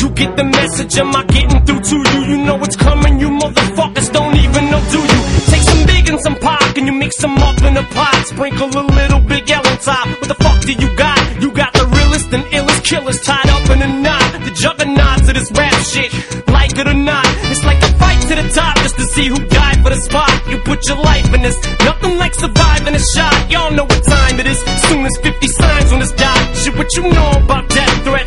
You get the message, am I getting through to you? You know it's coming, you motherfuckers don't even know, do you? Take some big and some pop and you mix them up in a pot. Sprinkle a little Big L on top. What the fuck do you got? You got the realest and illest killers tied up in a knot. The juggernauts of this rap shit, like it or not. It's like a fight to the top just to see who died for the spot. You put your life in this, nothing like surviving a shot. Y'all know what time it is, soon as 50 signs on this dot. Shit, what you know about death threats?